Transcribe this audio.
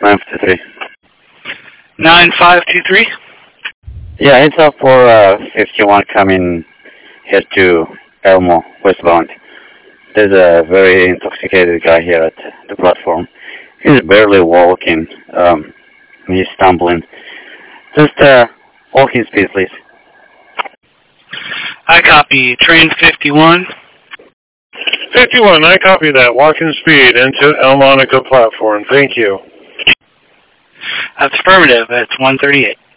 953. 9523? Yeah, it's up for 51 coming here to Elmo, westbound. There's a very intoxicated guy here at the platform. He's barely walking. He's stumbling. Just walking speed, please. I copy. Train 51. 51, I copy that. Walking speed into Elmonica platform. Thank you. That's affirmative. It's 138.